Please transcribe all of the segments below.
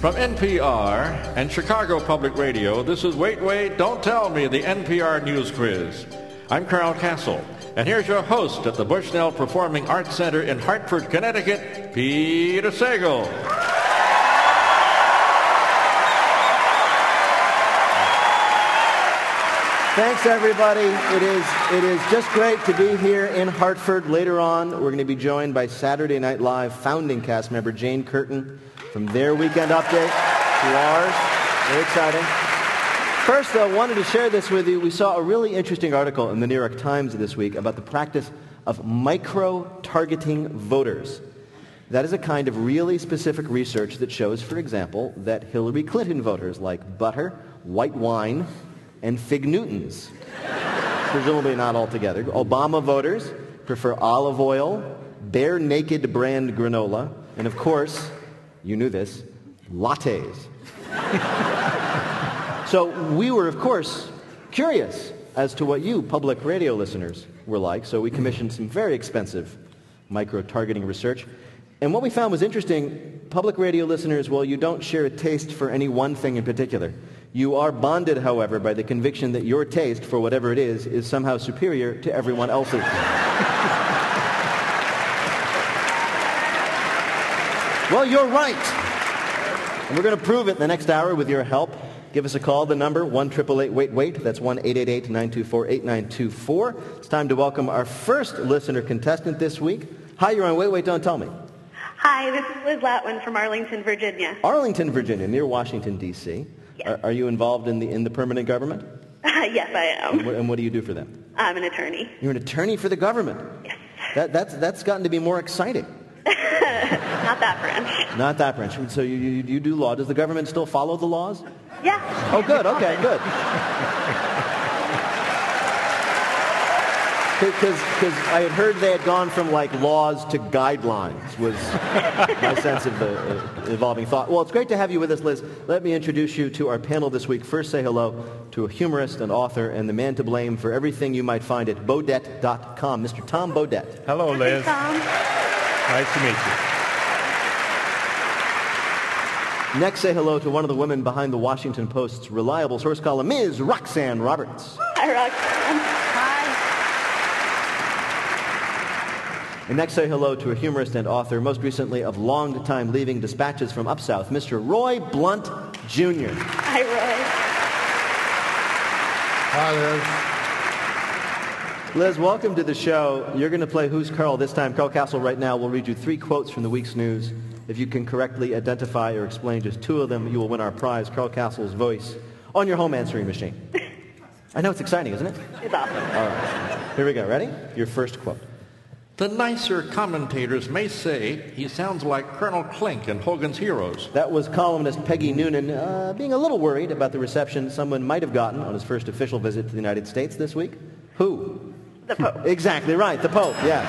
From NPR and Chicago Public Radio, this is Wait, Wait, Don't Tell Me, the NPR News Quiz. I'm Carl Castle, and here's your host at the Bushnell Performing Arts Center in Hartford, Connecticut, Peter Sagal. Thanks, everybody. It is just great to be here in Hartford. Later on, we're going to be joined by Saturday Night Live founding cast member Jane Curtin from their weekend update to ours. Very exciting. First, I wanted to share this with you. We saw a really interesting article in the New York Times this week about the practice of micro-targeting voters. That is a kind of really specific research that shows, for example, that Hillary Clinton voters like butter, white wine, and Fig Newtons. Presumably not all together. Obama voters prefer olive oil, Bare Naked brand granola, and of course, you knew this, lattes. So we were, of course, curious as to what you public radio listeners were like, so we commissioned some very expensive micro-targeting research. And what we found was interesting. Public radio listeners, well, you don't share a taste for any one thing in particular. You are bonded, however, by the conviction that your taste for whatever it is somehow superior to everyone else's. Well, you're right. And we're going to prove it in the next hour with your help. Give us a call. The number, 1-888-WAIT-WAIT. That's 1-888-924-8924. It's time to welcome our first listener contestant this week. Hi, you're on Wait, Wait, Don't Tell Me. Hi, this is Liz Latwin from Arlington, Virginia. Arlington, Virginia, near Washington, D.C. Yes. Are you involved in the permanent government? Yes, I am. And what do you do for them? I'm an attorney. You're an attorney for the government? Yes. That's gotten to be more exciting. Not that branch. Not that branch. So you do law. Does the government still follow the laws? Yeah. Oh, good. Okay, good. Because I had heard they had gone from, like, laws to guidelines, was my sense of the evolving thought. Well, it's great to have you with us, Liz. Let me introduce you to our panel this week. First, say hello to a humorist and author and the man to blame for everything you might find at Bodett.com, Mr. Tom Bodett. Hello, Liz. Hi, Tom. Nice to meet you. Next, say hello to one of the women behind the Washington Post's reliable source column, Ms. Roxanne Roberts. Hi, Roxanne. Hi. And next, say hello to a humorist and author, most recently of long-time leaving dispatches from Up South, Mr. Roy Blunt, Jr. Hi, Roy. Hi, Liz, welcome to the show. You're going to play Who's Carl this time. Carl Castle right now will read you 3 quotes from the week's news. If you can correctly identify or explain just 2 of them, you will win our prize, Carl Castle's voice, on your home answering machine. I know it's exciting, isn't it? It's awesome. All right. Here we go. Ready? Your first quote. The nicer commentators may say he sounds like Colonel Klink in Hogan's Heroes. That was columnist Peggy Noonan being a little worried about the reception someone might have gotten on his first official visit to the United States this week. Who? The Pope. Exactly right, the Pope, yeah.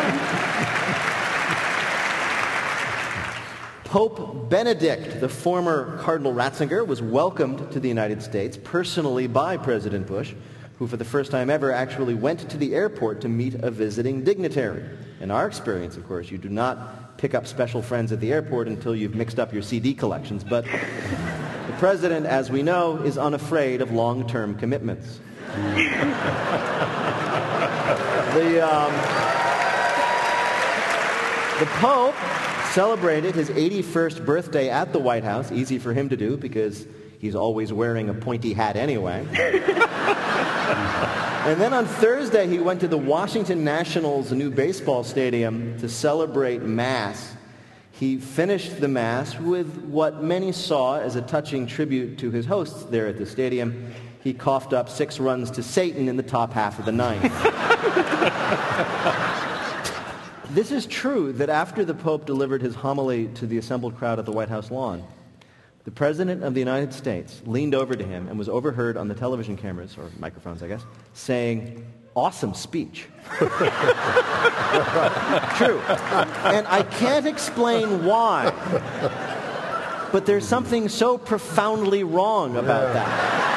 Pope Benedict, the former Cardinal Ratzinger, was welcomed to the United States personally by President Bush, who for the first time ever actually went to the airport to meet a visiting dignitary. In our experience, of course, you do not pick up special friends at the airport until you've mixed up your CD collections, but the president, as we know, is unafraid of long-term commitments. The Pope celebrated his 81st birthday at the White House. Easy for him to do because he's always wearing a pointy hat anyway. And then on Thursday, he went to the Washington Nationals' new baseball stadium to celebrate Mass. He finished the Mass with what many saw as a touching tribute to his hosts there at the stadium. He coughed up 6 runs to Satan in the top half of the 9th. This is true that after the Pope delivered his homily to the assembled crowd at the White House lawn, the President of the United States leaned over to him and was overheard on the television cameras, or microphones, I guess, saying, "Awesome speech." True. And I can't explain why, but there's something so profoundly wrong about that.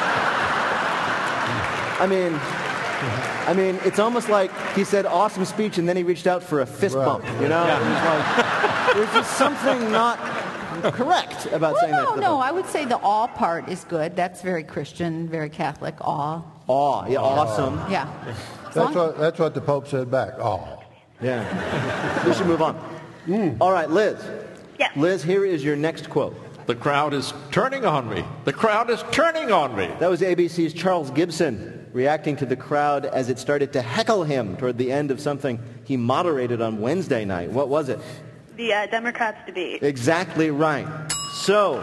I mean, it's almost like he said awesome speech and then he reached out for a fist bump, you know? Yeah. It was like, there's just something not correct about saying that. No, I would say the awe part is good. That's very Christian, very Catholic. Awe. Awe, yeah, awesome. Yeah. That's what the Pope said back. Oh. Yeah. We should move on. All right, Liz. Yes. Liz, here is your next quote. The crowd is turning on me. The crowd is turning on me. That was ABC's Charles Gibson reacting to the crowd as it started to heckle him toward the end of something he moderated on Wednesday night. What was it? The Democrats debate. Exactly right. So,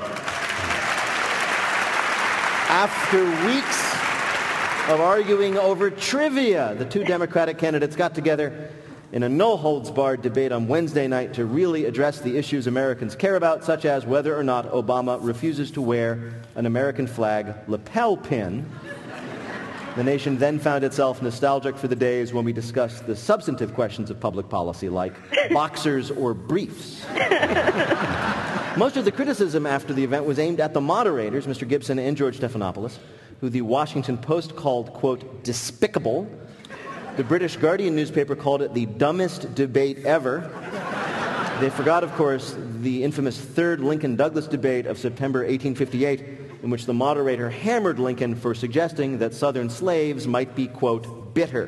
after weeks of arguing over trivia, the two Democratic candidates got together in a no-holds-barred debate on Wednesday night to really address the issues Americans care about, such as whether or not Obama refuses to wear an American flag lapel pin. The nation then found itself nostalgic for the days when we discussed the substantive questions of public policy, like boxers or briefs. Most of the criticism after the event was aimed at the moderators, Mr. Gibson and George Stephanopoulos, who the Washington Post called, quote, despicable. The British Guardian newspaper called it the dumbest debate ever. They forgot, of course, the infamous third Lincoln-Douglas debate of September 1858, in which the moderator hammered Lincoln for suggesting that Southern slaves might be, quote, bitter.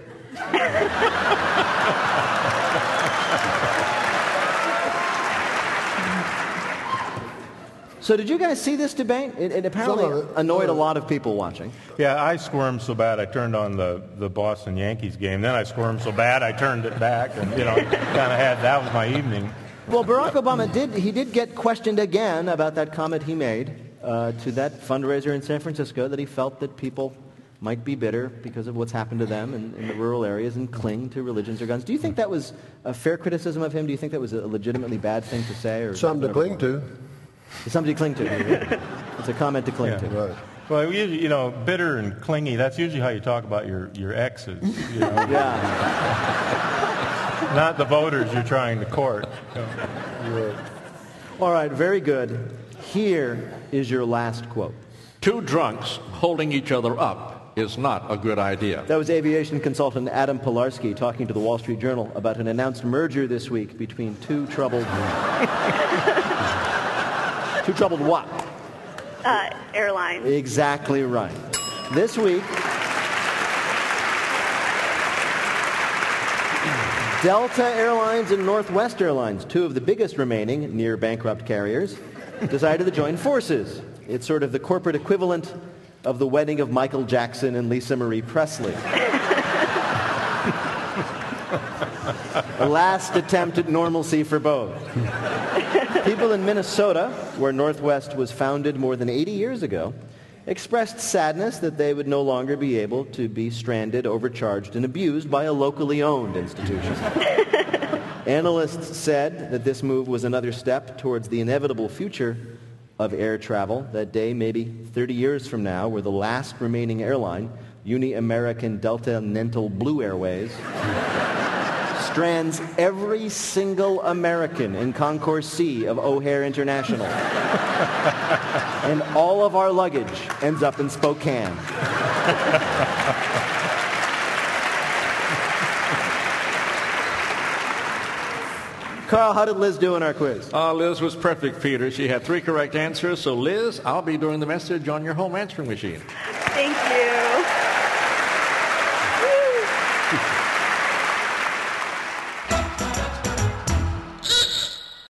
So did you guys see this debate? It apparently annoyed a lot of people watching. Yeah, I squirmed so bad I turned on the Boston Yankees game. Then I squirmed so bad I turned it back, and kind of that was my evening. Well, Barack Obama did get questioned again about that comment he made to that fundraiser in San Francisco, that he felt that people might be bitter because of what's happened to them in the rural areas and cling to religions or guns. Do you think that was a fair criticism of him? Do you think that was a legitimately bad thing to say? Or something to cling to. Something to cling to. It's a comment to cling to. Right. Well, usually, bitter and clingy, that's usually how you talk about your exes. Yeah. Not the voters you're trying to court. Right. All right, very good. Here is your last quote. Two drunks holding each other up is not a good idea. That was aviation consultant Adam Pilarski talking to the Wall Street Journal about an announced merger this week between two troubled... Two troubled what? Airlines. Exactly right. This week, Delta Airlines and Northwest Airlines, two of the biggest remaining near-bankrupt carriers, decided to join forces. It's sort of the corporate equivalent of the wedding of Michael Jackson and Lisa Marie Presley. A last attempt at normalcy for both. People in Minnesota, where Northwest was founded more than 80 years ago, expressed sadness that they would no longer be able to be stranded, overcharged, and abused by a locally owned institution. Analysts said that this move was another step towards the inevitable future of air travel, that day maybe 30 years from now, where the last remaining airline, Uni-American Delta Nental Blue Airways, strands every single American in Concourse C of O'Hare International. And all of our luggage ends up in Spokane. Carl, how did Liz do in our quiz? Liz was perfect, Peter. She had 3 correct answers. So, Liz, I'll be doing the message on your home answering machine. Thank you.